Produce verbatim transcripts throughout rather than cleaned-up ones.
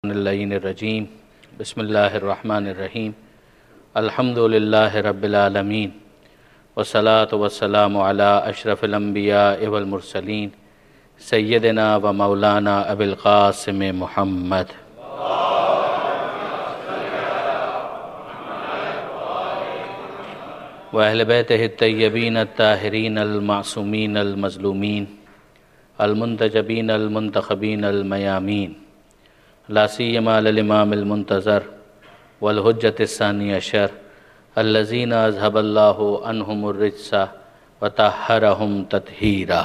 الشیطان اللعین الرجیم بسم اللہ الرحمن الرحیم الحمد للہ رب العالمین والصلاة والسلام علی اشرف الانبیاء والمرسلین سیدنا و مولانا ابی القاسم محمد و اہل بیتہ الطیبین الطاہرین المعصومین المظلومین المنتجبین المنتخبین المیامین لا سیما للامام المنتظر والحجۃ الثانی عشر الذین اذهب اللہ عنہم الرجس وطہرہم تطہیرا۔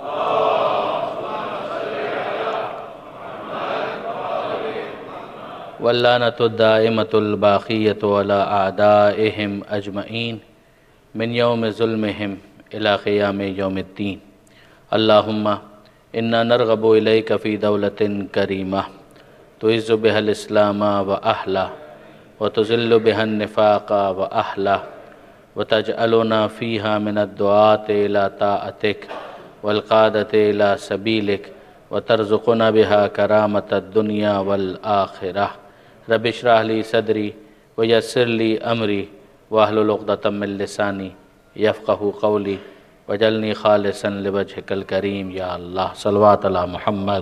واللعنۃ الدائمۃ الباقیۃ علی اعدائہم اجمعین من یوم ظلمہم الی قیام یوم الدین۔ اللہم انا نرغب الیک فی دولۃ کریمہ تعز بها الاسلام و اہلہ وتذل بها النفاق و اہلہ وتجعلنا فیہا من الدعاة الی طاعتک والقادۃ الی سبیلک وترزقنا بها کرامۃ الدنیا والآخرہ۔ رب اشرح لی صدری ویسر لی امری واحلل عقدۃ من لسانی یفقہوا قولی وجعلنی خالصا لوجہک الکریم یا اللہ۔ صلوات علی محمد۔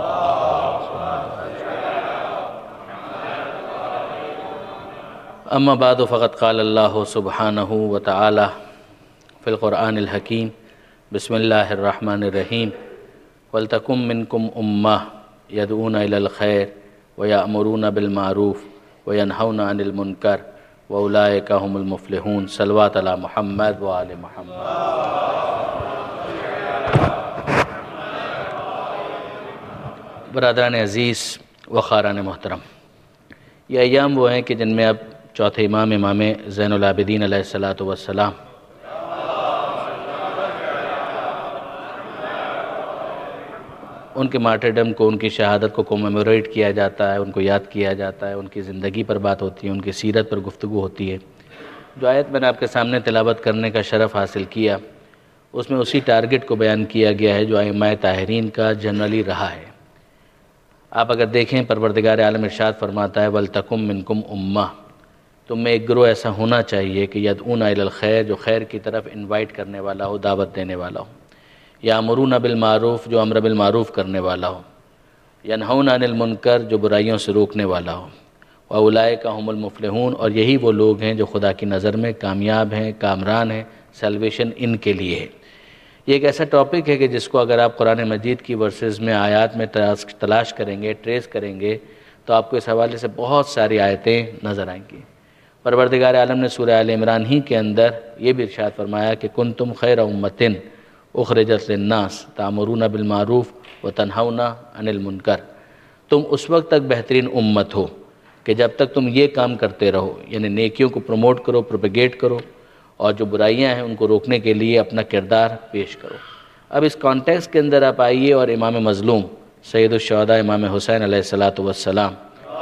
اما بعد فقد قال اللہ سبحانہ وتعالی فی القرآن الحکیم بسم اللہ الرحمن الرحیم وَلْتَكُمْ مِنْكُمْ أُمَّةٌ يَدْعُونَ إِلَى الْخَيْرِ وَيَأْمُرُونَ بِالْمَعْرُوفِ وَيَنْهَوْنَ عَنِ الْمُنْكَرِ وَأُولَئِكَ هُمُ الْمُفْلِحُونَ۔ صلوات علی محمد وآل محمد۔ برادران عزیز و خاران محترم، یہ ایام وہ ہیں کہ جن میں اب چوتھے امام امام زین العابدین علیہ الصلاۃ والسلام ان کے مارٹرڈم کو، ان کی شہادت کو کومیموریٹ کیا جاتا ہے، ان کو یاد کیا جاتا ہے، ان کی زندگی پر بات ہوتی ہے، ان کی سیرت پر گفتگو ہوتی ہے۔ جو آیت میں نے آپ کے سامنے تلاوت کرنے کا شرف حاصل کیا، اس میں اسی ٹارگٹ کو بیان کیا گیا ہے جو ائمہ طاہرین کا جنرلی رہا ہے۔ آپ اگر دیکھیں، پروردگار عالم ارشاد فرماتا ہے وَلْتَكُمْ مِنْكُمْ أُمَّةٌ، تم میں ایک گروہ ایسا ہونا چاہیے کہ یدعون الی الخیر، جو خیر کی طرف انوائٹ کرنے والا ہو، دعوت دینے والا ہو، یامرون بالمعروف، جو امر بالمعروف کرنے والا ہو، ینہون عن المنکر، جو برائیوں سے روکنے والا ہو، واولئک هم المفلحون، اور یہی وہ لوگ ہیں جو خدا کی نظر میں کامیاب ہیں، کامران ہیں، سیلویشن ان کے لیے ہے۔ یہ ایک ایسا ٹاپک ہے کہ جس کو اگر آپ قرآن مجید کی ورسز میں، آیات میں تلاش کریں گے، ٹریس کریں گے، تو آپ کو اس حوالے سے بہت ساری آیتیں نظر آئیں گی۔ پروردگار عالم نے سورہ آل عمران ہی کے اندر یہ بھی ارشاد فرمایا کہ کنتم خیر امۃ اخرجت للناس تأمرون بالمعروف وتنہون عن المنکر، تم اس وقت تک بہترین امت ہو کہ جب تک تم یہ کام کرتے رہو، یعنی نیکیوں کو پروموٹ کرو، پروپیگیٹ کرو، اور جو برائیاں ہیں ان کو روکنے کے لیے اپنا کردار پیش کرو۔ اب اس کانٹیکس کے اندر آپ آئیے اور امام مظلوم سید الشہداء امام حسین علیہ الصلاۃ والسلام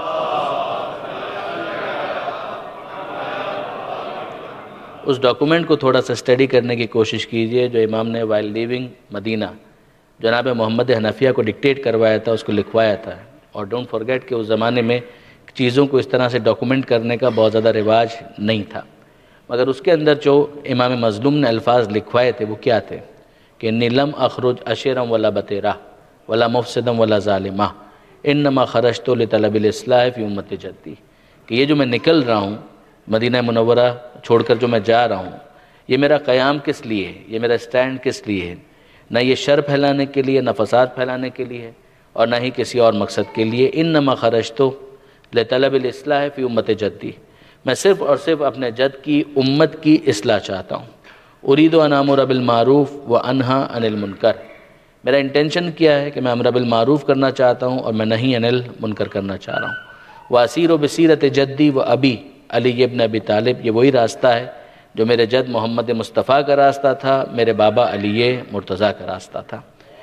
اس ڈاکومنٹ کو تھوڑا سا اسٹڈی کرنے کی کوشش کیجئے جو امام نے وائل لیونگ مدینہ جناب محمد حنفیہ کو ڈکٹیٹ کروایا تھا، اس کو لکھوایا تھا۔ اور ڈونٹ فارگیٹ کہ اس زمانے میں چیزوں کو اس طرح سے ڈاکومنٹ کرنے کا بہت زیادہ رواج نہیں تھا، مگر اس کے اندر جو امام مظلوم نے الفاظ لکھوائے تھے وہ کیا تھے کہ انی لم اخرج اشرا ولا بطیرا ولا مفسدا ولا ظالما انما خرجت لطلب الاصلاح فی امت جدی، کہ یہ جو میں نکل رہا ہوں مدینہ منورہ چھوڑ کر، جو میں جا رہا ہوں، یہ میرا قیام کس لیے ہے، یہ میرا سٹینڈ کس لیے ہے؟ نہ یہ شر پھیلانے کے لیے، نہ فساد پھیلانے کے لیے ہے، اور نہ ہی کسی اور مقصد کے لیے۔ انما خرجت لطلب الاصلاح فی امت جدی، میں صرف اور صرف اپنے جد کی امت کی اصلاح چاہتا ہوں۔ ارید ان امر بالمعروف وانہی عن المنکر، میرا انٹینشن کیا ہے کہ میں امر بالمعروف کرنا چاہتا ہوں اور میں نہیں عن المنکر کرنا چاہ رہا ہوں۔ واسیر بسیرت جدی و ابی علی ابن ابی طالب، یہ وہی راستہ ہے جو میرے جد محمد مصطفیٰ کا راستہ تھا، میرے بابا علی مرتضیٰ کا راستہ تھا۔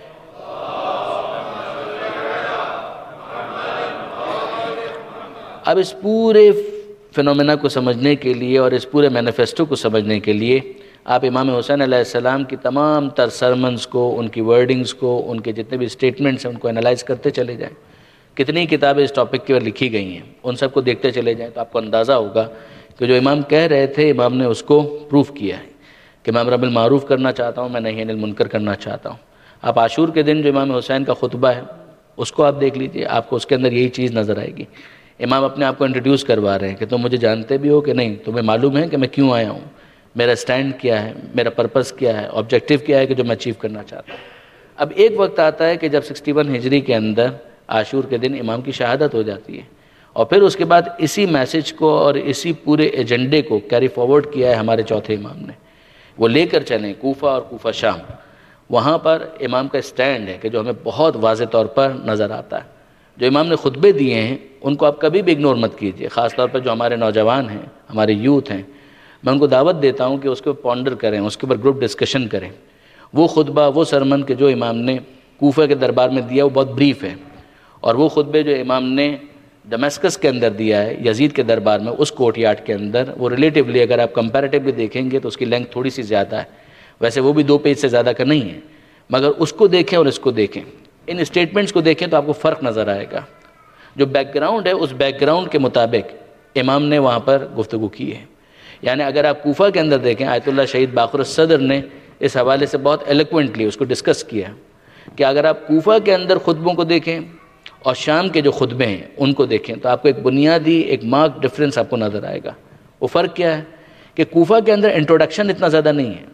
اب اس پورے فنومینا کو سمجھنے کے لیے اور اس پورے مینیفیسٹو کو سمجھنے کے لیے آپ امام حسین علیہ السلام کی تمام تر سرمنز کو، ان کی ورڈنگز کو، ان کے جتنے بھی سٹیٹمنٹس ہیں ان کو انالائز کرتے چلے جائیں کتنی کتابیں اس ٹاپک کی لکھی گئی ہیں، ان سب کو دیکھتے چلے جائیں تو آپ کو اندازہ ہوگا کہ جو امام کہہ رہے تھے امام نے اس کو پروف کیا ہے کہ میں امر بالمعروف کرنا چاہتا ہوں، میں نہی عن المنکر کرنا چاہتا ہوں۔ آپ عاشور کے دن جو امام حسین کا خطبہ ہے اس کو آپ دیکھ لیجئے، آپ کو اس کے اندر یہی چیز نظر آئے گی۔ امام اپنے آپ کو انٹروڈیوس کروا رہے ہیں کہ تم مجھے جانتے بھی ہو کہ نہیں، تمہیں معلوم ہے کہ میں کیوں آیا ہوں، میرا سٹینڈ کیا ہے، میرا پرپس کیا ہے، آبجیکٹیو کیا ہے کہ جو میں اچیو کرنا چاہتا ہوں۔ اب ایک وقت آتا ہے کہ جب سکسٹی ون ہجری کے اندر عاشور کے دن امام کی شہادت ہو جاتی ہے، اور پھر اس کے بعد اسی میسج کو اور اسی پورے ایجنڈے کو کیری فارورڈ کیا ہے ہمارے چوتھے امام نے، وہ لے کر چلیں کوفہ اور کوفہ شام۔ وہاں پر امام کا سٹینڈ ہے کہ جو ہمیں بہت واضح طور پر نظر آتا ہے۔ جو امام نے خطبے دیے ہیں ان کو آپ کبھی بھی اگنور مت کیجیے، خاص طور پر جو ہمارے نوجوان ہیں، ہمارے یوتھ ہیں، میں ان کو دعوت دیتا ہوں کہ اس کو پونڈر کریں، اس کے اوپر گروپ ڈسکشن کریں۔ وہ خطبہ، وہ سرمن کہ جو امام نے کوفہ کے دربار میں دیا وہ بہت بریف ہے، اور وہ خطبے جو امام نے دمشقس کے اندر دیا ہے یزید کے دربار میں اس کورٹ یارڈ کے اندر، وہ ریلیٹیولی اگر آپ کمپیریٹیولی دیکھیں گے تو اس کی لینگتھ تھوڑی سی زیادہ ہے، ویسے وہ بھی دو پیج سے زیادہ کا نہیں ہے، مگر اس کو دیکھیں اور اس کو دیکھیں، ان اسٹیٹمنٹس کو دیکھیں تو آپ کو فرق نظر آئے گا۔ جو بیک گراؤنڈ ہے اس بیک گراؤنڈ کے مطابق امام نے وہاں پر گفتگو کی ہے۔ یعنی اگر آپ کوفہ کے اندر دیکھیں، آیت اللہ شہید باقر الصدر نے اس حوالے سے بہت ایلیکوینٹلی اس کو ڈسکس کیا کہ اگر آپ کوفہ کے اندر خطبوں کو دیکھیں اور شام کے جو خطبے ہیں ان کو دیکھیں تو آپ کو ایک بنیادی ایک مارک ڈفرنس آپ کو نظر آئے گا۔ وہ فرق کیا ہے کہ کوفہ کے اندر انٹروڈکشن اتنا زیادہ نہیں ہے،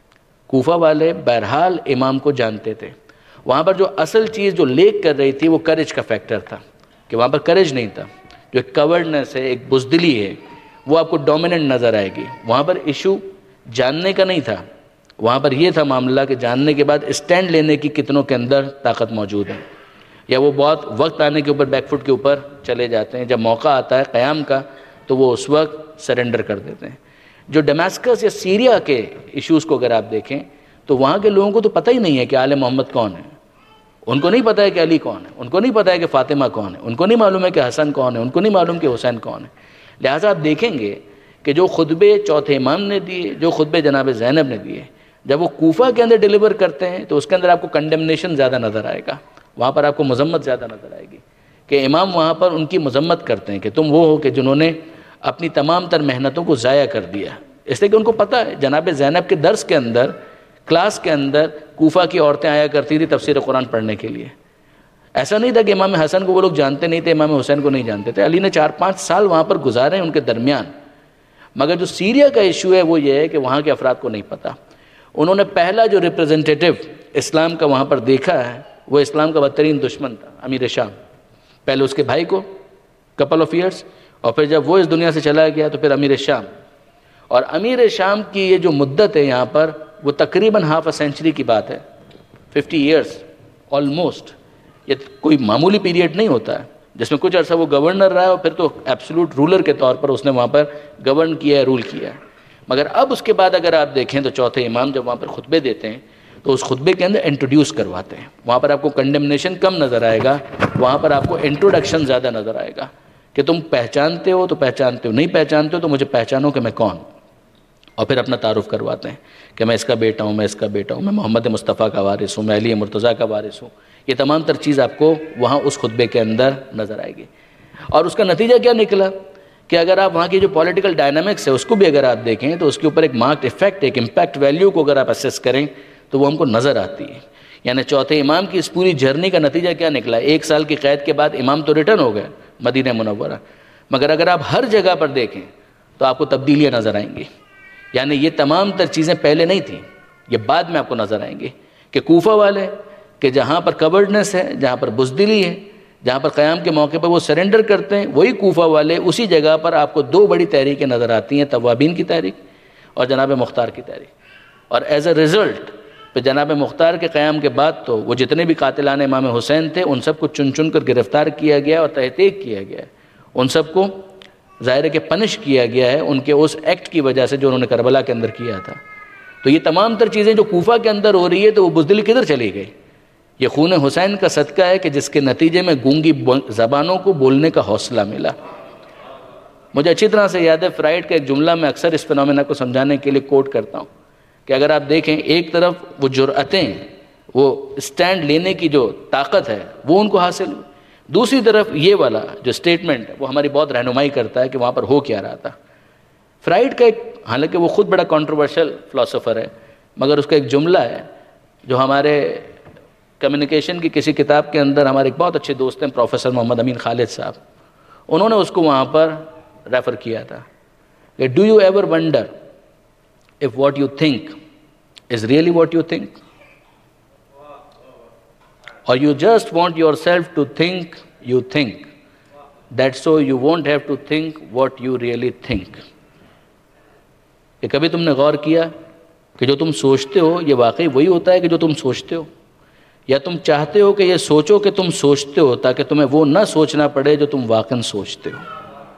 کوفہ والے بہرحال امام کو جانتے تھے، وہاں پر جو اصل چیز جو لیک کر رہی تھی وہ کریج کا فیکٹر تھا، کہ وہاں پر کریج نہیں تھا، جو ایک کورڈنس ہے، ایک بزدلی ہے، وہ آپ کو ڈومیننٹ نظر آئے گی۔ وہاں پر ایشو جاننے کا نہیں تھا، وہاں پر یہ تھا معاملہ کہ جاننے کے بعد اسٹینڈ لینے کی کتنوں کے اندر طاقت موجود ہے، یا وہ بہت وقت آنے کے اوپر بیک فٹ کے اوپر چلے جاتے ہیں، جب موقع آتا ہے قیام کا تو وہ اس وقت سرنڈر کر دیتے ہیں۔ جو ڈیماسکس یا سیریا کے ایشوز کو اگر آپ دیکھیں تو وہاں کے لوگوں کو تو پتہ ہی نہیں ہے کہ آل محمد کون ہے، ان کو نہیں پتہ ہے کہ علی کون ہے، ان کو نہیں پتہ ہے کہ فاطمہ کون ہے، ان کو نہیں معلوم ہے کہ حسن کون ہے، ان کو نہیں معلوم کہ حسین کون ہے۔ لہٰذا آپ دیکھیں گے کہ جو خطبے چوتھے امام نے دیے، جو خطبے جناب زینب نے دیے، جب وہ کوفہ کے اندر ڈیلیور کرتے ہیں تو اس کے اندر آپ کو کنڈمنیشن زیادہ نظر آئے گا، وہاں پر آپ کو مذمت زیادہ نظر آئے گی، کہ امام وہاں پر ان کی مذمت کرتے ہیں کہ تم وہ ہو کہ جنہوں نے اپنی تمام تر محنتوں کو ضائع کر دیا، اس لیے کہ ان کو پتہ ہے جناب زینب کے درس کے اندر، کلاس کے اندر کوفہ کی عورتیں آیا کرتی تھی تفسیر قرآن پڑھنے کے لیے۔ ایسا نہیں تھا کہ امام حسن کو وہ لوگ جانتے نہیں تھے، امام حسین کو نہیں جانتے تھے، علی نے چار پانچ سال وہاں پر گزارے ان کے درمیان، مگر جو سیریا کا ایشو ہے وہ یہ ہے کہ وہاں کے افراد کو نہیں پتہ۔ انہوں نے پہلا جو ریپریزنٹیٹیو اسلام کا وہاں پر دیکھا ہے وہ اسلام کا بدترین دشمن تھا، امیر شام، پہلے اس کے بھائی کو کپل آف ایئرس، اور پھر جب وہ اس دنیا سے چلا گیا تو پھر امیر شام۔ اور امیر شام کی یہ جو مدت ہے یہاں پر وہ تقریباً ہاف اے سینچری کی بات ہے، ففٹی ایئرس آلموسٹ۔ یہ کوئی معمولی پیریڈ نہیں ہوتا ہے جس میں کچھ عرصہ وہ گورنر رہا ہے اور پھر تو ایبسولوٹ رولر کے طور پر اس نے وہاں پر گورن کیا ہے، رول کیا ہے۔ مگر اب اس کے بعد اگر آپ دیکھیں تو چوتھے امام جب وہاں پر خطبے دیتے ہیں تو اس خطبے کے اندر انٹروڈیوس کرواتے ہیں، وہاں پر آپ کو کنڈمنیشن کم نظر آئے گا، وہاں پر آپ کو انٹروڈکشن زیادہ نظر آئے گا، کہ تم پہچانتے ہو تو پہچانتے ہو، نہیں پہچانتے ہو تو مجھے پہچانو کہ میں کون، اور پھر اپنا تعارف کرواتے ہیں کہ میں اس کا بیٹا ہوں، میں اس کا بیٹا ہوں، میں محمد مصطفیٰ کا وارث ہوں، میں علی مرتضیٰ کا وارث ہوں۔ یہ تمام تر چیز آپ کو وہاں اس خطبے کے اندر نظر آئے گی، اور اس کا نتیجہ کیا نکلا کہ اگر آپ وہاں کی جو پولیٹیکل ڈائنامکس ہے اس کو بھی اگر آپ دیکھیں تو اس کے اوپر ایک مارکڈ افیکٹ، ایک امپیکٹ ویلیو کو اگر آپ اسیس کریں تو وہ ہم کو نظر آتی ہے۔ یعنی چوتھے امام کی اس پوری جرنی کا نتیجہ کیا نکلا؟ ایک سال کی قید کے بعد امام تو ریٹرن ہو گئے مدینہ منورہ، مگر اگر آپ ہر جگہ پر دیکھیں تو آپ کو تبدیلیاں نظر آئیں گی۔ یعنی یہ تمام تر چیزیں پہلے نہیں تھیں، یہ بعد میں آپ کو نظر آئیں گی، کہ کوفہ والے کہ جہاں پر کورڈنس ہے، جہاں پر بزدلی ہے، جہاں پر قیام کے موقع پر وہ سرنڈر کرتے ہیں، وہی کوفہ والے اسی جگہ پر آپ کو دو بڑی تحریکیں نظر آتی ہیں، توابین کی تحریک اور جناب مختار کی تحریک۔ اور ایز اے ریزلٹ پہ جناب مختار کے قیام کے بعد تو وہ جتنے بھی قاتلان امام حسین تھے ان سب کو چن چن کر گرفتار کیا گیا اور تحقیق کیا گیا ہے، ان سب کو ظاہر ہے کہ پنش کیا گیا ہے ان کے اس ایکٹ کی وجہ سے جو انہوں نے کربلا کے اندر کیا تھا۔ تو یہ تمام تر چیزیں جو کوفہ کے اندر ہو رہی ہے تو وہ بزدلی کدھر چلی گئی؟ یہ خون حسین کا صدقہ ہے کہ جس کے نتیجے میں گونگی زبانوں کو بولنے کا حوصلہ ملا۔ مجھے اچھی طرح سے یاد ہے فرائیڈ کا ایک جملہ میں اکثر اس فینومینا کو سمجھانے کے لیے کوٹ کرتا ہوں کہ اگر آپ دیکھیں ایک طرف وہ جرأتیں، وہ اسٹینڈ لینے کی جو طاقت ہے وہ ان کو حاصل ہوئی، دوسری طرف یہ والا جو اسٹیٹمنٹ وہ ہماری بہت رہنمائی کرتا ہے کہ وہاں پر ہو کیا رہا تھا. فرائڈ کا ایک، حالانکہ وہ خود بڑا کنٹروورشل فلاسفر ہے، مگر اس کا ایک جملہ ہے جو ہمارے کمیونیکیشن کی کسی کتاب کے اندر ہمارے ایک بہت اچھے دوست ہیں پروفیسر محمد امین خالد صاحب، انہوں نے اس کو وہاں پر ریفر کیا تھا کہ do you ever wonder if what you think is really what you think or you just want yourself to think you think that so you won't have to think what you really think. کہ کبھی تم نے غور کیا کہ جو تم سوچتے ہو یہ واقعی وہی ہوتا ہے کہ جو تم سوچتے ہو، یا تم چاہتے ہو کہ یہ سوچو کہ تم سوچتے ہو تاکہ تمہیں وہ نہ سوچنا پڑے جو تم واقعاً سوچتے ہو.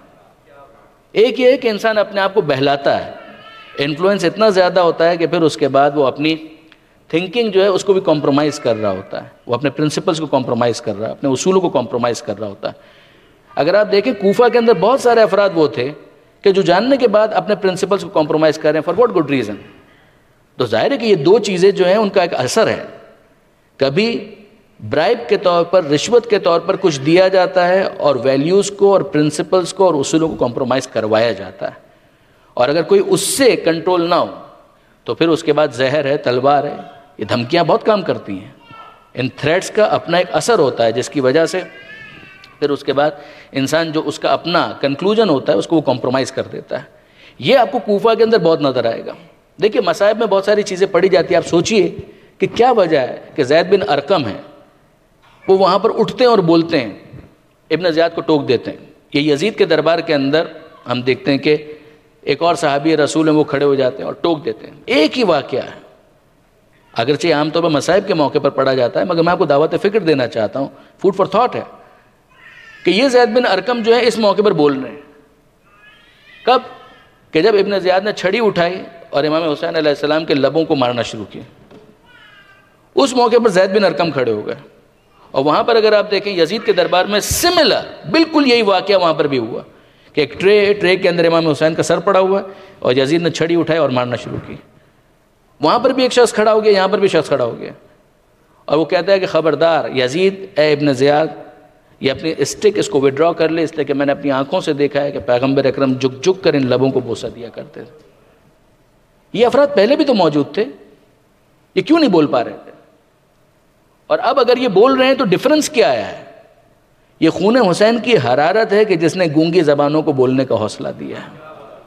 ایک یہ ہے کہ انسان اپنے آپ کو بہلاتا ہے، انفلوئنس اتنا زیادہ ہوتا ہے کہ پھر اس کے بعد وہ اپنی تھنکنگ جو ہے اس کو بھی کمپرومائز کر رہا ہوتا ہے، وہ اپنے پرنسپلز کو کمپرومائز کر رہا ہے، اپنے اصولوں کو کمپرومائز کر رہا ہوتا ہے. اگر آپ دیکھیں کوفہ کے اندر بہت سارے افراد وہ تھے کہ جو جاننے کے بعد اپنے پرنسپلز کو کمپرومائز کر رہے ہیں فار واٹ گڈ ریزن. تو ظاہر ہے کہ یہ دو چیزیں جو ہیں ان کا ایک اثر ہے. کبھی برائب کے طور پر، رشوت کے طور پر کچھ دیا جاتا ہے اور ویلیوز کو اور پرنسپلز کو اور اصولوں کو کمپرومائز کروایا جاتا ہے، اور اگر کوئی اس سے کنٹرول نہ ہو تو پھر اس کے بعد زہر ہے، تلوار ہے، یہ دھمکیاں بہت کام کرتی ہیں. ان تھریٹس کا اپنا ایک اثر ہوتا ہے جس کی وجہ سے پھر اس کے بعد انسان جو اس کا اپنا کنکلوژن ہوتا ہے اس کو وہ کمپرومائز کر دیتا ہے. یہ آپ کو کوفہ کے اندر بہت نظر آئے گا. دیکھیے مصائب میں بہت ساری چیزیں پڑھی جاتی ہیں. آپ سوچئے کہ کیا وجہ ہے کہ زید بن ارقم ہیں وہ وہاں پر اٹھتے ہیں اور بولتے ہیں، ابن زیاد کو ٹوک دیتے ہیں. یہ یزید کے دربار کے اندر ہم دیکھتے ہیں کہ ایک اور صحابی رسول ہیں وہ کھڑے ہو جاتے ہیں اور ٹوک دیتے ہیں. ایک ہی واقعہ ہے، اگرچہ عام طور پر مصائب کے موقع پر پڑھا جاتا ہے، مگر میں آپ کو دعوت فکر دینا چاہتا ہوں، فوڈ فار تھاٹ ہے کہ یہ زید بن ارقم جو ہے اس موقع پر بول رہے ہیں. کب؟ کہ جب ابن زیاد نے چھڑی اٹھائی اور امام حسین علیہ السلام کے لبوں کو مارنا شروع کیا، اس موقع پر زید بن ارقم کھڑے ہو گئے. اور وہاں پر اگر آپ دیکھیں یزید کے دربار میں سملر بالکل یہی واقعہ وہاں پر بھی ہوا کہ ایک ٹرے ٹرے کے اندر امام حسین کا سر پڑا ہوا ہے اور یزید نے چھڑی اٹھائی اور مارنا شروع کی. وہاں پر بھی ایک شخص کھڑا ہو گیا، یہاں پر بھی شخص کھڑا ہو گیا، اور وہ کہتا ہے کہ خبردار یزید، اے ابن زیاد، یہ اپنی اسٹک اس کو وڈرا کر لے، اس لیے کہ میں نے اپنی آنکھوں سے دیکھا ہے کہ پیغمبر اکرم جھک جھک کر ان لبوں کو بوسہ دیا کرتے تھے. یہ افراد پہلے بھی تو موجود تھے، یہ کیوں نہیں بول پا رہے تھے؟ اور اب اگر یہ بول رہے ہیں تو ڈفرنس کیا آیا ہے؟ یہ خون حسین کی حرارت ہے کہ جس نے گونگی زبانوں کو بولنے کا حوصلہ دیا ہے.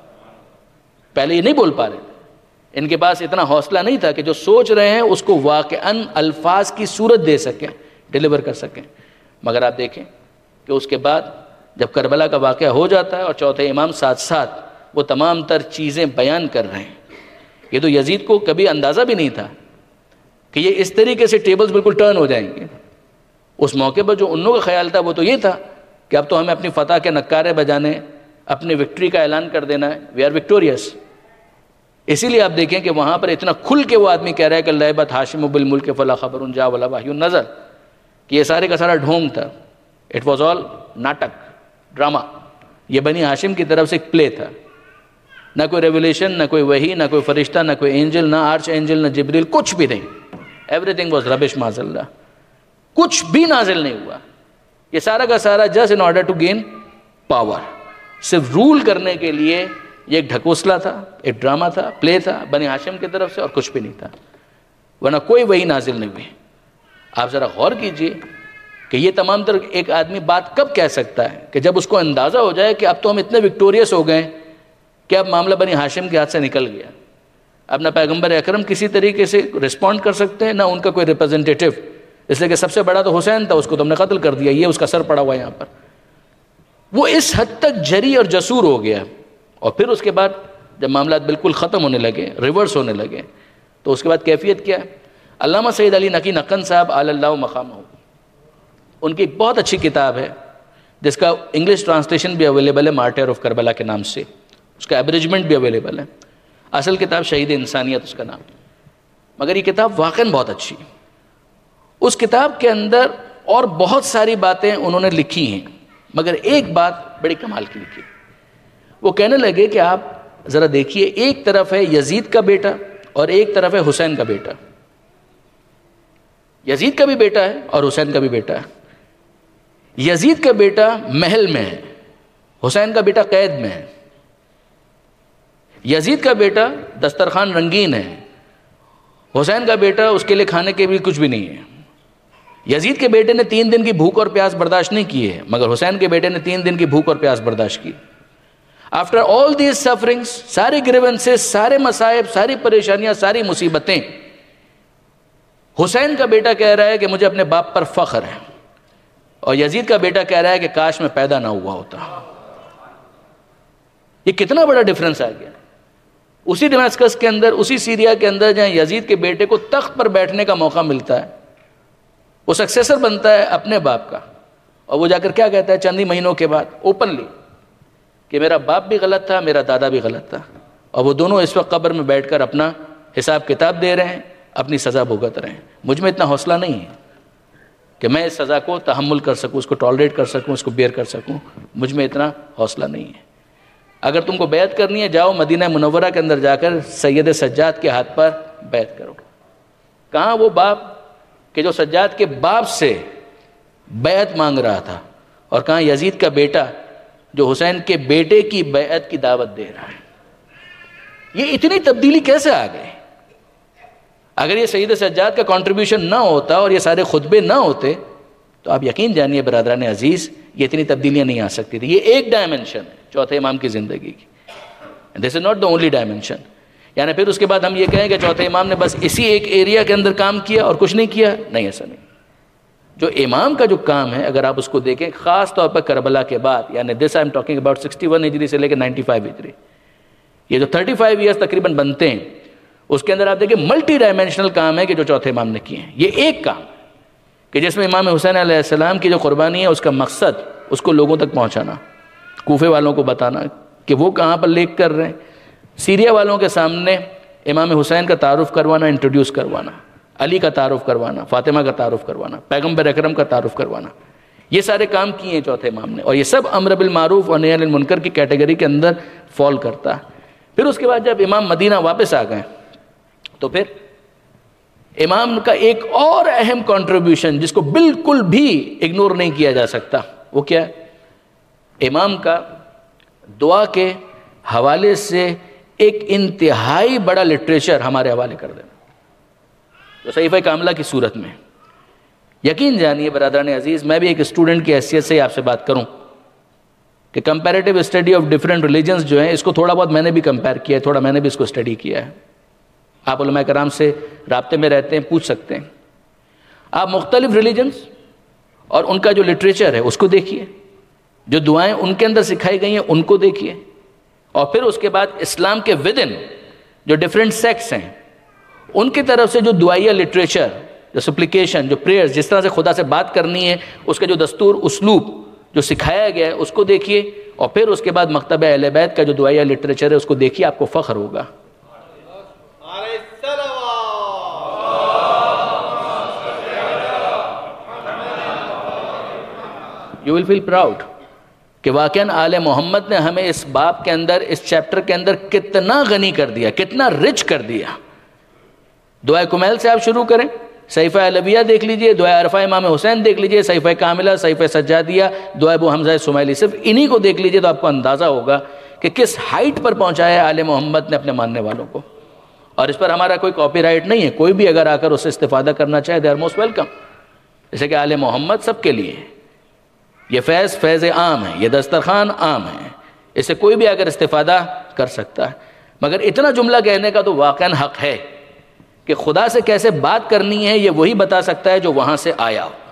پہلے یہ نہیں بول پا رہے تھے، ان کے پاس اتنا حوصلہ نہیں تھا کہ جو سوچ رہے ہیں اس کو واقعاً الفاظ کی صورت دے سکیں، ڈیلیور کر سکیں. مگر آپ دیکھیں کہ اس کے بعد جب کربلا کا واقعہ ہو جاتا ہے اور چوتھے امام ساتھ ساتھ وہ تمام تر چیزیں بیان کر رہے ہیں. یہ تو یزید کو کبھی اندازہ بھی نہیں تھا کہ یہ اس طریقے سے ٹیبلز بالکل ٹرن ہو جائیں گے. اس موقع پر جو انہوں کا خیال تھا وہ تو یہ تھا کہ اب تو ہمیں اپنی فتح کے نکارے بجانے، اپنی وکٹری کا اعلان کر دینا ہے، وی آر وکٹوریس. اسی لیے آپ دیکھیں کہ وہاں پر اتنا کھل کے وہ آدمی کہہ رہا ہے کہ لعبت ہاشم بالملک فلا خبر جا ولا وحی نظر، کہ یہ سارے کا سارا ڈھونگ تھا. اٹ واز آل ناٹک، ڈرامہ. یہ بنی ہاشم کی طرف سے ایک پلے تھا. نہ کوئی ریولیشن، نہ کوئی وحی، نہ کوئی فرشتہ، نہ کوئی اینجل، نہ آرچ اینجل، نہ جبریل، کچھ بھی نہیں. ایوری تھنگ واز ربش معاذ اللہ. کچھ بھی نازل نہیں ہوا. یہ سارا کا سارا just in order to gain power, صرف رول کرنے کے لیے یہ ایک ڈھکوسلا تھا، ایک ڈرامہ تھا، پلے تھا بنی ہاشم کی طرف سے، اور کچھ بھی نہیں تھا. ورنہ کوئی وحی نازل نہیں ہوئی. آپ ذرا غور کیجئے کہ یہ تمام تر ایک آدمی بات کب کہہ سکتا ہے کہ جب اس کو اندازہ ہو جائے کہ اب تو ہم اتنے وکٹوریس ہو گئے کہ اب معاملہ بنی ہاشم کے ہاتھ سے نکل گیا. اب نہ پیغمبر اکرم کسی طریقے سے رسپونڈ کر سکتے ہیں، نہ ان کا کوئی ریپرزنٹیٹو، اس لیے کہ سب سے بڑا تو حسین تھا، اس کو تم نے قتل کر دیا، یہ اس کا سر پڑا ہوا ہے یہاں پر. وہ اس حد تک جری اور جسور ہو گیا. اور پھر اس کے بعد جب معاملات بالکل ختم ہونے لگے، ریورس ہونے لگے، تو اس کے بعد کیفیت کیا ہے؟ علامہ سید علی نقی نقن صاحب علی اللہ مقامہ، ان کی ایک بہت اچھی کتاب ہے جس کا انگلش ٹرانسلیشن بھی اویلیبل ہے، مارٹر آف کربلا کے نام سے. اس کا ایبریجمنٹ بھی اویلیبل ہے. اصل کتاب شہید انسانیت اس کا نام، مگر یہ کتاب واقعاً بہت اچھی. اس کتاب کے اندر اور بہت ساری باتیں انہوں نے لکھی ہیں، مگر ایک بات بڑی کمال کی لکھی. وہ کہنے لگے کہ آپ ذرا دیکھیے، ایک طرف ہے یزید کا بیٹا اور ایک طرف ہے حسین کا بیٹا. یزید کا بھی بیٹا ہے اور حسین کا بھی بیٹا ہے. یزید کا بیٹا محل میں ہے، حسین کا بیٹا قید میں ہے. یزید کا بیٹا دسترخوان رنگین ہے، حسین کا بیٹا اس کے لیے کھانے کے بھی کچھ بھی نہیں ہے. یزید کے بیٹے نے تین دن کی بھوک اور پیاس برداشت نہیں کی ہے، مگر حسین کے بیٹے نے تین دن کی بھوک اور پیاس برداشت کی. آفٹر آل دیز سفرنگس، سارے گریونسز، سارے مصائب، ساری پریشانیاں، ساری مصیبتیں، حسین کا بیٹا کہہ رہا ہے کہ مجھے اپنے باپ پر فخر ہے، اور یزید کا بیٹا کہہ رہا ہے کہ کاش میں پیدا نہ ہوا ہوتا. یہ کتنا بڑا ڈفرنس آ گیا. اسی ڈیماسکس کے اندر، اسی سیریا کے اندر جہاں یزید کے بیٹے کو تخت پر بیٹھنے کا موقع ملتا ہے، وہ سکسیسر بنتا ہے اپنے باپ کا، اور وہ جا کر کیا کہتا ہے چند ہی مہینوں کے بعد اوپنلی کہ میرا باپ بھی غلط تھا، میرا دادا بھی غلط تھا، اور وہ دونوں اس وقت قبر میں بیٹھ کر اپنا حساب کتاب دے رہے ہیں، اپنی سزا بھگت رہے ہیں. مجھ میں اتنا حوصلہ نہیں ہے کہ میں اس سزا کو تحمل کر سکوں، اس کو ٹالریٹ کر سکوں، اس کو بیئر کر سکوں. مجھ میں اتنا حوصلہ نہیں ہے. اگر تم کو بیعت کرنی ہے، جاؤ مدینہ منورہ کے اندر جا کر سید سجاد کے ہاتھ پر بیعت کرو. کہاں وہ باپ کہ جو سجاد کے باپ سے بیعت مانگ رہا تھا، اور کہاں یزید کا بیٹا جو حسین کے بیٹے کی بیعت کی دعوت دے رہا ہے. یہ اتنی تبدیلی کیسے آ گئی؟ اگر یہ سید سجاد کا کنٹریبیوشن نہ ہوتا اور یہ سارے خطبے نہ ہوتے تو آپ یقین جانیے برادران عزیز، یہ اتنی تبدیلیاں نہیں آ سکتی تھی. یہ ایک ڈائمنشن ہے چوتھے امام کی زندگی کی. This is not the only dimension. یعنی پھر اس کے بعد ہم یہ کہیں کہ چوتھے امام نے بس اسی ایک ایریا کے اندر کام کیا اور کچھ نہیں کیا. نہیں، ایسا نہیں. جو امام کا جو کام ہے اگر آپ اس کو دیکھیں، خاص طور پر کربلا کے بعد، یعنی this I am talking about sixty one ہجری سے لے کے نائنٹی فائیو ہجری، یہ جو تھرٹی فائیو ایئرس تقریباً بنتے ہیں، اس کے اندر آپ دیکھیں ملٹی ڈائمینشنل کام ہے کہ جو چوتھے امام نے کیے ہیں. یہ ایک کام کہ جس میں امام حسین علیہ السلام کی جو قربانی ہے اس کا مقصد اس کو لوگوں تک پہنچانا، کوفے والوں کو بتانا کہ وہ کہاں پر لیک کر رہے ہیں، سیریا والوں کے سامنے امام حسین کا تعارف کروانا، انٹروڈیوس کروانا، علی کا تعارف کروانا، فاطمہ کا تعارف کروانا، پیغمبر اکرم کا تعارف کروانا. یہ سارے کام کیے ہیں چوتھے امام نے، اور یہ سب امر بالمعروف اور نہی عن المنکر کی کیٹیگری کے اندر فال کرتا ہے. پھر اس کے بعد جب امام مدینہ واپس آ گئے تو پھر امام کا ایک اور اہم کنٹریبیوشن جس کو بالکل بھی اگنور نہیں کیا جا سکتا، وہ کیا ہے؟ امام کا دعا کے حوالے سے ایک انتہائی بڑا لٹریچر ہمارے حوالے کر دینا، تو صحیفہ کاملہ کی صورت میں. یقین جانیے برادران عزیز، میں بھی ایک اسٹوڈنٹ کی حیثیت سے آپ سے بات کروں کہ comparative study of different religions جو ہیں، اس کو تھوڑا بہت میں نے بھی کمپیئر کیا ہے، تھوڑا میں نے بھی اس کو اسٹڈی کیا ہے. آپ علماء کرام سے رابطے میں رہتے ہیں، پوچھ سکتے ہیں. آپ مختلف ریلیجنز اور ان کا جو لٹریچر ہے اس کو دیکھیے، جو دعائیں ان کے اندر سکھائی گئی ہیں ان کو دیکھیے، اور پھر اس کے بعد اسلام کے ودن جو ڈفرینٹ سیکٹس ہیں ان کی طرف سے جو دعائیہ لٹریچر، جو سپلیکیشن، جو پریئرز، جس طرح سے خدا سے بات کرنی ہے، اس کا جو دستور، اسلوب جو سکھایا گیا ہے اس کو دیکھیے، اور پھر اس کے بعد مکتبہ اہل بیت کا جو دعائیہ لٹریچر ہے اس کو دیکھیے. آپ کو فخر ہوگا. You will feel proud کہ واقعاً آل محمد نے ہمیں اس باب کے اندر، اس چیپٹر کے اندر کتنا غنی کر دیا، کتنا رچ کر دیا. دعائے کمیل سے آپ شروع کریں، صحیفہ علویہ دیکھ لیجئے، دعائے عرفہ امام حسین دیکھ لیجئے، صحیفہ کاملہ، صحیفہ سجادیہ، دعائے ابو حمزہ سمیلی، صرف انہی کو دیکھ لیجئے تو آپ کو اندازہ ہوگا کہ کس ہائٹ پر پہنچایا آل محمد نے اپنے ماننے والوں کو. اور اس پر ہمارا کوئی کاپی رائٹ نہیں ہے، کوئی بھی اگر آ کر اس سے استفادہ کرنا چاہے، دے آر موسٹ ویلکم. جیسے کہ آل محمد سب کے لیے، یہ فیض فیض عام ہے، یہ دسترخوان عام ہے، اس سے کوئی بھی اگر استفادہ کر سکتا ہے. مگر اتنا جملہ کہنے کا تو واقعاً حق ہے کہ خدا سے کیسے بات کرنی ہے یہ وہی بتا سکتا ہے جو وہاں سے آیا ہو،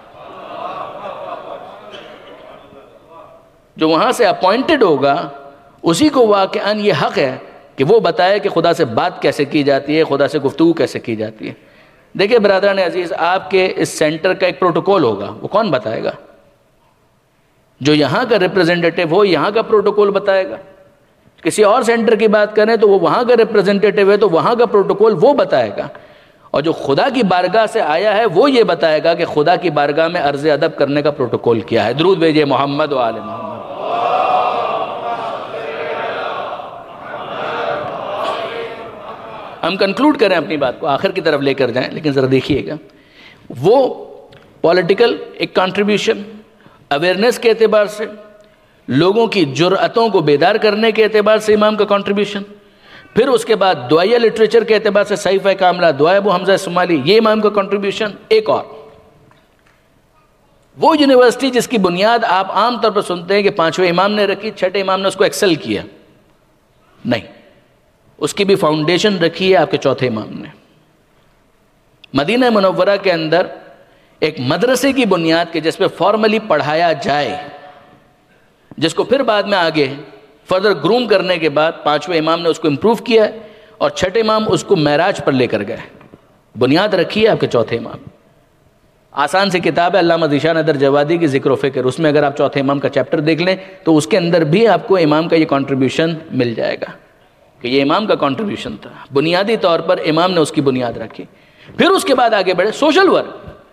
جو وہاں سے اپوائنٹڈ ہوگا، اسی کو واقعاً یہ حق ہے کہ وہ بتائے کہ خدا سے بات کیسے کی جاتی ہے، خدا سے گفتگو کیسے کی جاتی ہے. دیکھیں برادران عزیز، آپ کے اس سینٹر کا ایک پروٹوکول ہوگا، وہ کون بتائے گا؟ جو یہاں کا ریپرزینٹیٹیو ہو یہاں کا پروٹوکول بتائے گا. کسی اور سینٹر کی بات کریں تو وہ وہاں کا ریپرزینٹیٹیو ہے تو وہاں کا پروٹوکول وہ بتائے گا. اور جو خدا کی بارگاہ سے آیا ہے وہ یہ بتائے گا کہ خدا کی بارگاہ میں عرض ادب کرنے کا پروٹوکول کیا ہے. درود بھیجئے محمد و آل محمد. ہم کنکلوڈ کریں اپنی بات کو، آخر کی طرف لے کر جائیں، لیکن ذرا دیکھیے گا وہ پولیٹیکل ایک کنٹریبیوشن اویئرنیس کے اعتبار سے، لوگوں کی جرأتوں کو بیدار کرنے کے اعتبار سے امام کا کنٹریبیوشن، پھر اس کے بعد دعائیہ لٹریچر کے اعتبار سے صحیفہ کاملہ، دعائے ابو حمزہ سمالی، یہ امام کا کنٹریبیوشن. ایک اور وہ یونیورسٹی جس کی بنیاد آپ عام طور پر سنتے ہیں کہ پانچویں امام نے رکھی، چھٹے امام نے اس کو ایکسل کیا، نہیں، اس کی بھی فاؤنڈیشن رکھی ہے آپ کے چوتھے امام نے. مدینہ منورہ کے اندر ایک مدرسے کی بنیاد کے جس پہ فارملی پڑھایا جائے، جس کو پھر بعد میں آگے فردر گروم کرنے کے بعد پانچویں امام نے اس کو امپروو کیا ہے، اور چھٹے امام اس کو معراج پر لے کر گئے. بنیاد رکھی ہے آپ کے چوتھے امام. آسان سی کتاب ہے علامہ ذیشان حیدر جوادی کی ذکر و فکر، اس میں اگر آپ چوتھے امام کا چیپٹر دیکھ لیں تو اس کے اندر بھی آپ کو امام کا یہ کنٹریبیوشن مل جائے گا کہ یہ امام کا کنٹریبیوشن تھا. بنیادی طور پر امام نے اس کی بنیاد رکھی. پھر اس کے بعد آگے بڑھے سوشل ورک.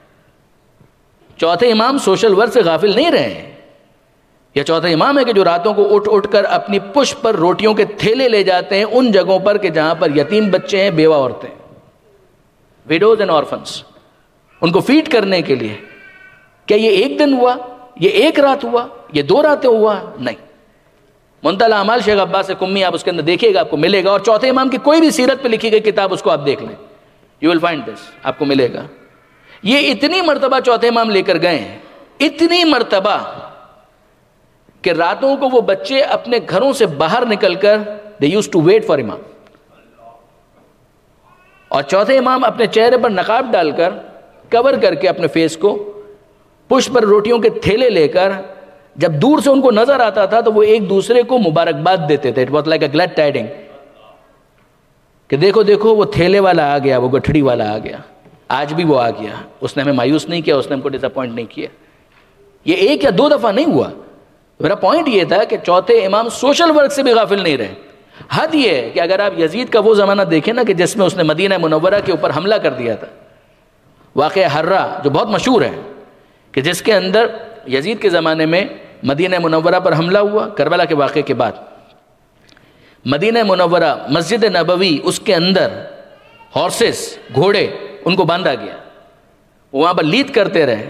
چوتھے امام سوشل ورک سے غافل نہیں رہے ہیں. یہ چوتھے امام ہے کہ جو راتوں کو اٹھ اٹھ کر اپنی پشت پر روٹیوں کے تھیلے لے جاتے ہیں ان جگہوں پر کہ جہاں پر یتیم بچے ہیں، بیوہ عورتیں، ویڈوز اینڈ آرفنس، ان کو فیڈ کرنے کے لیے. کیا یہ ایک دن ہوا؟ یہ ایک رات ہوا؟ یہ دو راتیں ہوا؟ نہیں. منتہی الاعمال شیخ عباس قمی، آپ اس کے اندر دیکھیے گا، آپ کو ملے گا. اور چوتھے امام کی کوئی بھی سیرت پہ لکھی گئی کتاب اس کو آپ دیکھ لیں، یو ول فائنڈ دس، آپ کو ملے گا. یہ اتنی مرتبہ چوتھے امام لے کر گئے ہیں، اتنی مرتبہ کہ راتوں کو وہ بچے اپنے گھروں سے باہر نکل کر they used to wait for امام. اور چوتھے امام اپنے چہرے پر نقاب ڈال کر، کور کر کے اپنے فیس کو، پشت پر روٹیوں کے تھیلے لے کر جب دور سے ان کو نظر آتا تھا تو وہ ایک دوسرے کو مبارکباد دیتے تھے. It was like a glad tiding کہ دیکھو دیکھو وہ تھیلے والا آ گیا، وہ گٹھڑی والا آ گیا. آج بھی وہ آ گیا، اس نے ہمیں مایوس نہیں کیا، اس نے ہم کو ڈس اپوائنٹ نہیں کیا. یہ ایک یا دو دفعہ نہیں ہوا. میرا پوائنٹ یہ تھا کہ چوتھے امام سوشل ورک سے بھی غافل نہیں رہے. حد یہ ہے کہ اگر آپ یزید کا وہ زمانہ دیکھیں نا کہ جس میں اس نے مدینہ منورہ کے اوپر حملہ کر دیا تھا، واقعہ حرہ جو بہت مشہور ہے، کہ جس کے اندر یزید کے زمانے میں مدینہ منورہ پر حملہ ہوا کربلا کے واقعے کے بعد. مدینہ منورہ مسجد نبوی، اس کے اندر ہارسز، گھوڑے، ان کو باندھا گیا، وہاں پر لیڈ کرتے رہے.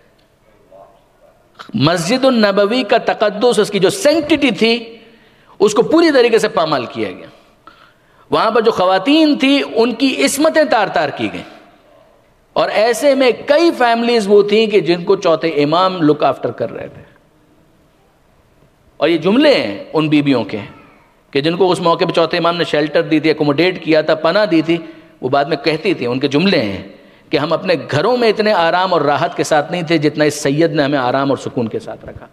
مسجد النبوی کا تقدس، اس کی جو سینکٹیٹی تھی، اس کو پوری طریقے سے پامال کیا گیا. وہاں پر جو خواتین تھی ان کی عصمتیں تار تار کی گئیں. اور ایسے میں کئی فیملیز وہ تھیں کہ جن کو چوتھے امام لک آفٹر کر رہے تھے. اور یہ جملے ہیں ان بیبیوں کے کہ جن کو اس موقع پہ چوتھے امام نے شیلٹر دی تھی، اکوموڈیٹ کیا تھا، پناہ دی تھی. وہ بعد میں کہتی تھی، ان کے جملے ہیں کہ ہم اپنے گھروں میں اتنے آرام اور راحت کے ساتھ نہیں تھے جتنا اس سید نے ہمیں آرام اور سکون کے ساتھ رکھا.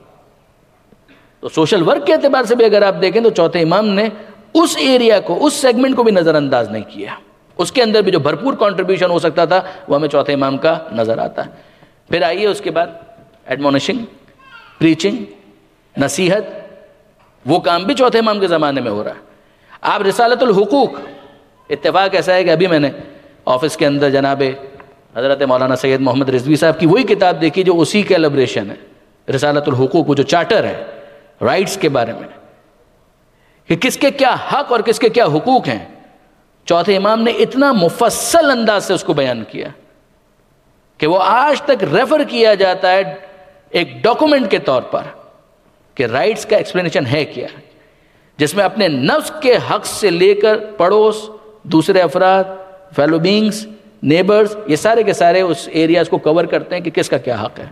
تو سوشل ورک کے اعتبار سے بھی اگر آپ دیکھیں تو چوتھے امام نے اس ایریا کو، اس سیگمنٹ کو بھی نظر انداز نہیں کیا. اس کے اندر بھی جو بھرپور کنٹریبیوشن ہو سکتا تھا وہ ہمیں چوتھے امام کا نظر آتا ہے. پھر آئیے اس کے بعد ایڈمونیشنگ، پریچنگ، نصیحت، وہ کام بھی چوتھے امام کے زمانے میں ہو رہا ہے. آپ رسالت الحقوق، اتفاق ایسا ہے کہ ابھی میں نے آفس کے اندر جناب حضرت مولانا سید محمد رضوی صاحب کی وہی کتاب دیکھی جو اسی کے ایلیبریشن ہے، رسالت الحقوق، وہ جو چارٹر ہے رائٹس کے بارے میں کہ کس کے کیا حق اور کس کے کیا حقوق ہیں. چوتھے امام نے اتنا مفصل انداز سے اس کو بیان کیا کہ وہ آج تک ریفر کیا جاتا ہے ایک ڈاکومنٹ کے طور پر کہ رائٹس کا ایکسپلینیشن ہے کیا، جس میں اپنے نفس کے حق سے لے کر پڑوس، دوسرے افراد، فیلو بینگز، نیبرز، یہ سارے کے سارے اس ایریاز کو کور کرتے ہیں کہ کس کا کیا حق ہے.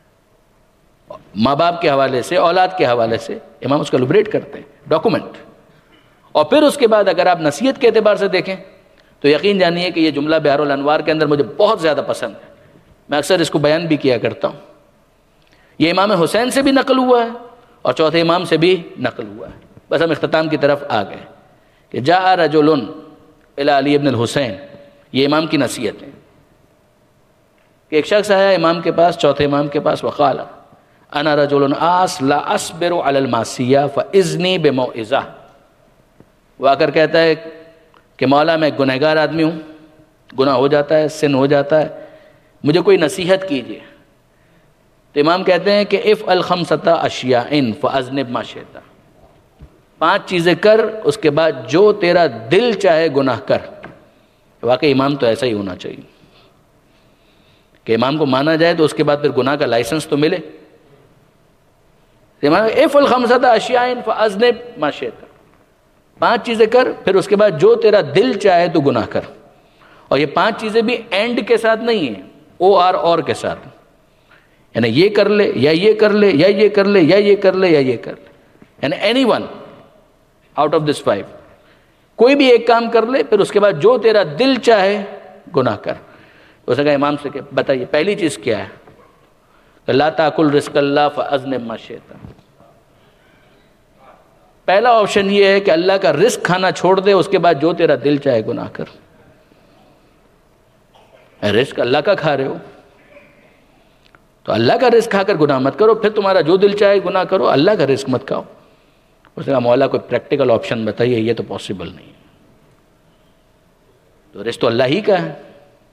ماں باپ کے حوالے سے، اولاد کے حوالے سے امام اس کو ایلیبریٹ کرتے ہیں، ڈاکومنٹ. اور پھر اس کے بعد اگر آپ نصیحت کے اعتبار سے دیکھیں تو یقین جانیے کہ یہ جملہ بہار الانوار کے اندر مجھے بہت زیادہ پسند ہے. میں اکثر اس کو بیان بھی کیا کرتا ہوں. یہ امام حسین سے بھی نقل ہوا ہے اور چوتھے امام سے بھی نقل ہوا ہے. بس ہم اختتام کی طرف آ گئے کہ جاء رجل الی علی ابن الحسین. یہ امام کی نصیحت ہے کہ ایک شخص آیا امام کے پاس، چوتھے امام کے پاس، وقال انا رجل آس لا اصبر علی المعصیہ فاذنی بموعظہ. وہ آ کر کہتا ہے کہ مولا میں گنہگار آدمی ہوں، گناہ ہو جاتا ہے، سن ہو جاتا ہے، مجھے کوئی نصیحت کیجیے. تو امام کہتے ہیں کہ افعل خمسۃ اشیاء فاذنب ما شئت. پانچ چیزیں کر، اس کے بعد جو تیرا دل چاہے گناہ کر. واقعی امام تو ایسا ہی ہونا چاہیے کہ امام کو مانا جائے تو اس کے بعد پھر گناہ کا لائسنس تو ملے. افعل خمسۃ اشیاء فاذنب ما شئت، پانچ چیزیں کر، پھر اس کے بعد جو تیرا دل چاہے تو گناہ کر. اور یہ پانچ چیزیں بھی اینڈ کے ساتھ نہیں ہیں، او آر اور کے ساتھ، یعنی یہ کر لے یا یہ کر لے یا یہ کر لے یا یہ کر لے یا یہ کر لے، یعنی any one out of this five, کوئی بھی ایک کام کر لے، پھر اس کے بعد جو تیرا دل چاہے گناہ کر. اس نے کہا امام سے کہ بتائیے پہلی چیز کیا ہے؟ کہ لا تاکل رزق اللہ فاذنب ما شئت. پہلا آپشن یہ ہے کہ اللہ کا رزق کھانا چھوڑ دے، اس کے بعد جو تیرا دل چاہے گناہ کر. رزق اللہ کا کھا رہے ہو تو اللہ کا رزق کھا کر گناہ مت کرو، پھر تمہارا جو دل چاہے گناہ کرو، اللہ کا رزق مت کھاؤ. اس نے کہا مولا کوئی پریکٹیکل آپشن بتائیے، یہ تو پاسبل نہیں. تو رزق تو اللہ ہی کا ہے.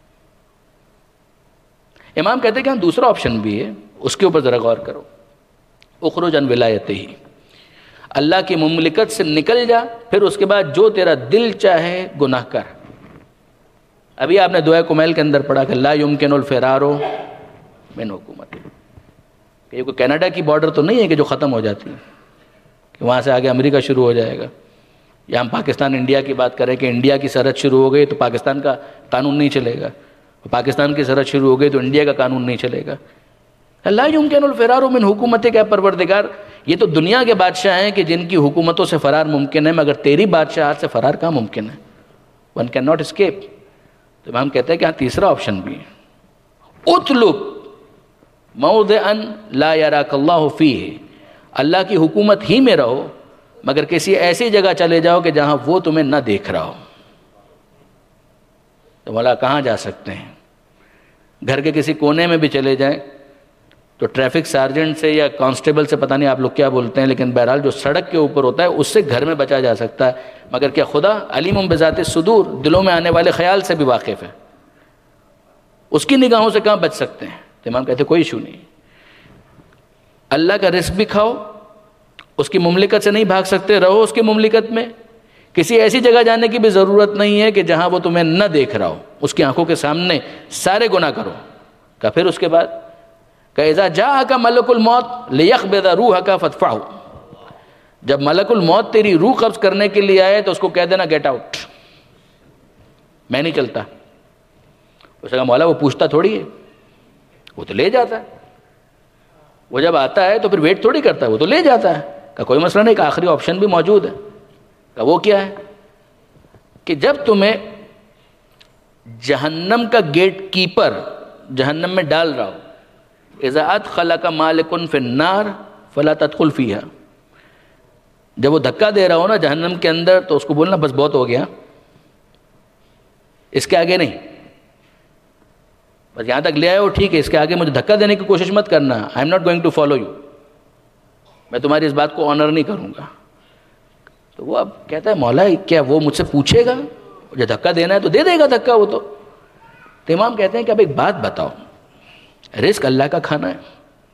امام کہتے ہیں کہ ہاں دوسرا آپشن بھی ہے، اس کے اوپر ذرا غور کرو. اخرج عن ولایتہ، اللہ کی مملکت سے نکل جا، پھر اس کے بعد جو تیرا دل چاہے گناہ کر. ابھی آپ نے دعائے کمیل کے اندر پڑھا کہ لا یمکن الفرار من حکومت، کہ یہ کوئی کینیڈا کی بارڈر تو نہیں ہے کہ جو ختم ہو جاتی ہے، کہ وہاں سے آگے امریکہ شروع ہو جائے گا. یا ہم پاکستان انڈیا کی بات کریں کہ انڈیا کی سرحد شروع ہو گئی تو پاکستان کا قانون نہیں چلے گا، پاکستان کی سرحد شروع ہو گئی تو انڈیا کا قانون نہیں چلے گا. لا یمکن الفرار من حکومت، کیا پروردگار یہ تو دنیا کے بادشاہ ہیں کہ جن کی حکومتوں سے فرار ممکن ہے، مگر تیری بادشاہت سے فرار کہاں ممکن ہے؟ One can not escape. تو ہم کہتے ہیں کہ ہاں تیسرا آپشن بھی ہے، اطلب موضعا لا یراک اللہ فیہ، اللہ کی حکومت ہی میں رہو مگر کسی ایسی جگہ چلے جاؤ کہ جہاں وہ تمہیں نہ دیکھ رہا ہو. تو مولا کہاں جا سکتے ہیں؟ گھر کے کسی کونے میں بھی چلے جائیں تو ٹریفک سارجنٹ سے یا کانسٹیبل سے، پتہ نہیں آپ لوگ کیا بولتے ہیں، لیکن بہرحال جو سڑک کے اوپر ہوتا ہے اس سے گھر میں بچا جا سکتا ہے. مگر کیا خدا علیم بذات الصدور، دلوں میں آنے والے خیال سے بھی واقف ہے، اس کی نگاہوں سے کہاں بچ سکتے ہیں؟ تو امام کہتے کوئی ایشو نہیں، اللہ کا رزق بھی کھاؤ، اس کی مملکت سے نہیں بھاگ سکتے، رہو اس کی مملکت میں. کسی ایسی جگہ جانے کی بھی ضرورت نہیں ہے کہ جہاں وہ تمہیں نہ دیکھ رہا ہو، اس کی آنکھوں کے سامنے سارے گناہ کرو. کہ پھر اس کے بعد کہ اذا جاءک ملک الموت لیقبض روحک فادفعہ، جب ملک الموت تیری روح قبض کرنے کے لیے آئے تو اس کو کہہ دینا گیٹ آؤٹ، میں نہیں چلتا. اس نے کہا مولا وہ پوچھتا تھوڑی ہے، وہ تو لے جاتا ہے، وہ جب آتا ہے تو پھر ویٹ تھوڑی کرتا ہے، وہ تو لے جاتا ہے. کہ کوئی مسئلہ نہیں، کہ آخری آپشن بھی موجود ہے. کہ وہ کیا ہے؟ کہ جب تمہیں جہنم کا گیٹ کیپر جہنم میں ڈال رہا ہو، اذا ادخلک مالک فی النار فلا تدخل فیہا، جب وہ دھکا دے رہا ہو نا جہنم کے اندر تو اس کو بولنا بس بہت ہو گیا، اس کے آگے نہیں، بس یہاں تک لے آئے ہو ٹھیک ہے، اس کے آگے مجھے دھکا دینے کی کوشش مت کرنا. I am not going to follow you, میں تمہاری اس بات کو آنر نہیں کروں گا. تو وہ اب کہتا ہے مولا کیا وہ مجھ سے پوچھے گا؟ مجھے دھکا دینا ہے تو دے دے گا دھکا وہ تو. تو امام کہتے ہیں کہ اب ایک بات بتاؤ، رزق اللہ کا کھانا ہے،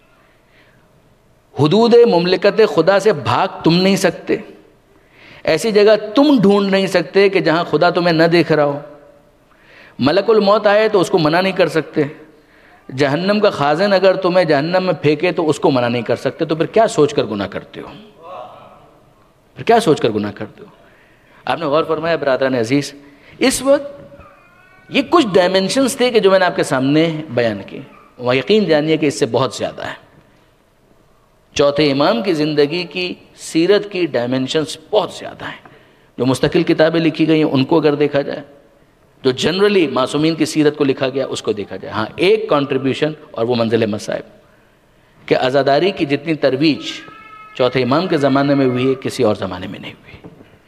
حدود مملکت خدا سے بھاگ تم نہیں سکتے، ایسی جگہ تم ڈھونڈ نہیں سکتے کہ جہاں خدا تمہیں نہ دیکھ رہا ہو. ملک الموت آئے تو اس کو منع نہیں کر سکتے، جہنم کا خازن اگر تمہیں جہنم میں پھینکے تو اس کو منع نہیں کر سکتے. تو پھر کیا سوچ کر گناہ کرتے ہو؟ پھر کیا سوچ کر گناہ کرتے ہو؟ آپ نے غور فرمایا برادران عزیز، اس وقت یہ کچھ ڈائمنشنز تھے کہ جو میں نے آپ کے سامنے بیان کی، وہ یقین جانیے کہ اس سے بہت زیادہ ہے. چوتھے امام کی زندگی کی سیرت کی ڈائمنشنز بہت زیادہ ہیں. جو مستقل کتابیں لکھی گئی ہیں ان کو اگر دیکھا جائے، جو جنرلی معصومین کی سیرت کو لکھا گیا اس کو دیکھا جائے، ہاں ایک کنٹریبیوشن اور وہ منزل مصائب، کہ عزاداری کی جتنی ترویج چوتھے امام کے زمانے میں ہوئی ہے کسی اور زمانے میں نہیں ہوئی.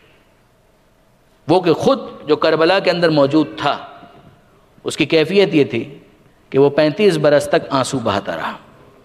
وہ کہ خود جو کربلا کے اندر موجود تھا اس کی کیفیت یہ تھی کہ وہ پینتیس برس تک آنسو بہاتا رہا.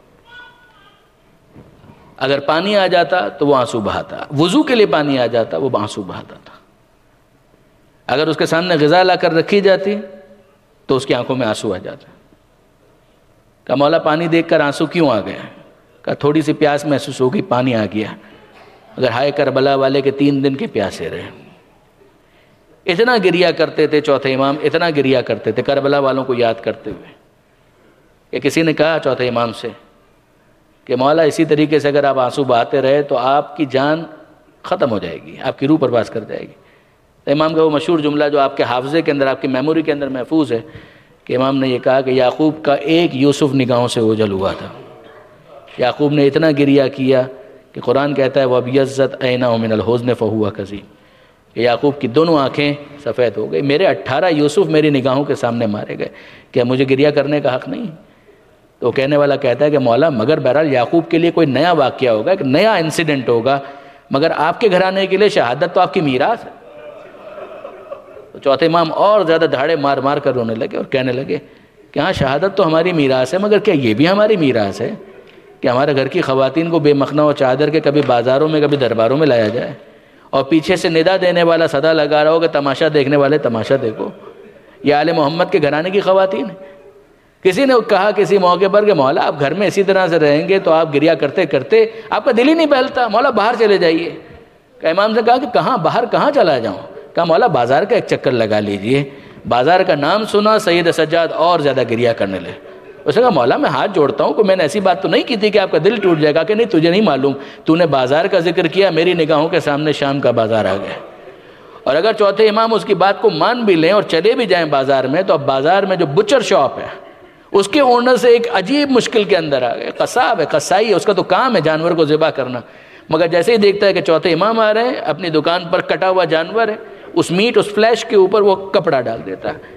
اگر پانی آ جاتا تو وہ آنسو بہاتا، وضو کے لیے پانی آ جاتا وہ آنسو بہاتا تھا. اگر اس کے سامنے غذا لا کر رکھی جاتی تو اس کی آنکھوں میں آنسو آ جاتا. کہ مولا پانی دیکھ کر آنسو کیوں آ گیا؟ کہ تھوڑی سی پیاس محسوس ہوگی، پانی آ گیا. اگر ہائے کربلا والے کے تین دن کے پیاسے رہے. اتنا گریا کرتے تھے چوتھے امام، اتنا گریا کرتے تھے کربلا والوں کو یاد کرتے ہوئے کہ کسی نے کہا چوتھے امام سے کہ مولا اسی طریقے سے اگر آپ آنسو بہاتے رہے تو آپ کی جان ختم ہو جائے گی، آپ کی روح پرواز کر جائے گی۔ تو امام کا وہ مشہور جملہ جو آپ کے حافظے کے اندر، آپ کی میموری کے اندر محفوظ ہے، کہ امام نے یہ کہا کہ یعقوب کا ایک یوسف نگاہوں سے اوجھل ہوا تھا۔ یعقوب نے اتنا گریہ کیا کہ قرآن کہتا ہے وَبْيَضَّتْ عَيْنَاهُ مِنَ الْحُزْنِ فَهُوَ كَظِيمٌ، کہ یعقوب کی دونوں آنکھیں سفید ہو گئی، میرے اٹھارہ یوسف میری نگاہوں کے سامنے مارے گئے، کیا مجھے گریہ کرنے کا حق نہیں؟ تو کہنے والا کہتا ہے کہ مولا مگر بہرحال یعقوب کے لیے کوئی نیا واقعہ ہوگا، ایک نیا انسیڈنٹ ہوگا، مگر آپ کے گھرانے کے لیے شہادت تو آپ کی میراث ہے۔ تو چوتھے امام اور زیادہ دھاڑے مار مار کر رونے لگے اور کہنے لگے کہ ہاں شہادت تو ہماری میراث ہے، مگر کیا یہ بھی ہماری میراث ہے کہ ہمارے گھر کی خواتین کو بے مخنہ و چادر کے کبھی بازاروں میں کبھی درباروں میں لایا جائے، اور پیچھے سے ندا دینے والا صدا لگا رہا ہو کہ تماشا دیکھنے والے تماشا دیکھو؟ یہ آل محمد کے گھرانے کی خواتین ہیں۔ کسی نے کہا کسی موقع پر کہ مولا آپ گھر میں اسی طرح سے رہیں گے تو آپ گریہ کرتے کرتے آپ کا دل ہی نہیں بہلتا، مولا باہر چلے جائیے۔ کہ امام سے کہا کہ کہاں باہر کہاں چلا جاؤں؟ کہا مولا بازار کا ایک چکر لگا لیجئے۔ بازار کا نام سنا سید سجاد اور زیادہ گریہ کرنے لے۔ اس نے کہا مولا میں ہاتھ جوڑتا ہوں کہ میں نے ایسی بات تو نہیں کی تھی کہ آپ کا دل ٹوٹ جائے گا، کہ نہیں تجھے نہیں معلوم، تو نے بازار کا ذکر کیا، میری نگاہوں کے سامنے شام کا بازار آ گیا۔ اور اگر چوتھے امام اس کی بات کو مان بھی لیں اور چلے بھی جائیں بازار میں، تو اب بازار میں جو بچر شاپ ہے اس کے اونر سے ایک عجیب مشکل کے اندر آ گئے۔ قصاب ہے، قصائی ہے، اس کا تو کام ہے جانور کو ذبح کرنا، مگر جیسے ہی دیکھتا ہے کہ چوتھے امام آ رہے ہیں، اپنی دکان پر کٹا ہوا جانور ہے، اس میٹ اس فلیش کے اوپر وہ کپڑا ڈال دیتا ہے۔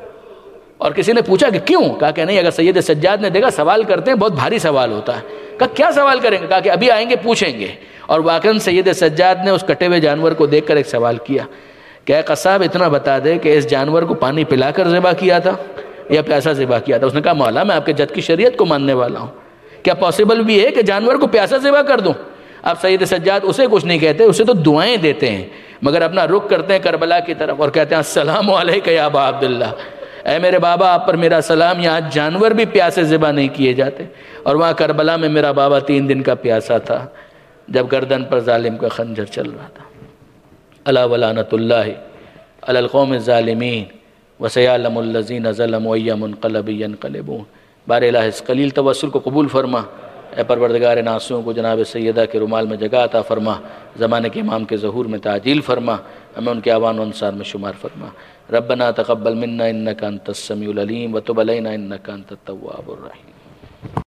اور کسی نے پوچھا کہ کیوں؟ کہا کہ نہیں، اگر سید سجاد نے دیکھا سوال کرتے ہیں بہت بھاری سوال ہوتا ہے۔ کہا کیا سوال کریں گے؟ کہا کہ ابھی آئیں گے پوچھیں گے۔ اور واقعاً سید سجاد نے اس کٹے ہوئے جانور کو دیکھ کر ایک سوال کیا کہ اے قصاب اتنا بتا دے کہ اس جانور کو پانی پلا کر ذبح کیا تھا یا پیاسا ذبح کیا تھا؟ اس نے کہا مولا میں آپ کے جد کی شریعت کو ماننے والا ہوں، کیا پاسبل بھی ہے کہ جانور کو پیاسا ذبح کر دوں؟ اب سید سجاد اسے کچھ نہیں کہتے، اسے تو دعائیں دیتے ہیں، مگر اپنا رخ کرتے ہیں کربلا کی طرف اور کہتے ہیں السلام علیکہ یا ابا عبداللہ، اے میرے بابا آپ پر میرا سلام، یہاں جانور بھی پیاسے ذبح نہیں کیے جاتے، اور وہاں کربلا میں میرا بابا تین دن کا پیاسا تھا جب گردن پر ظالم کا خنجر چل رہا تھا۔ الا ولعنۃ اللہ علی القوم الظالمین وسیعلم الذین ظلموا ای منقلب ینقلبون۔ بار الہ اس قلیل توسل کو قبول فرما، اے پروردگار ناسیوں کو جناب سیدہ کے رومال میں جگہ عطا فرما، زمانے کے امام کے ظہور میں تعجیل فرما، ہمیں ان کے اعوان و انصار میں شمار فرما۔ ربنا تقبل منا انک انت السمیع العلیم وتب علینا انک انت التواب الرحیم۔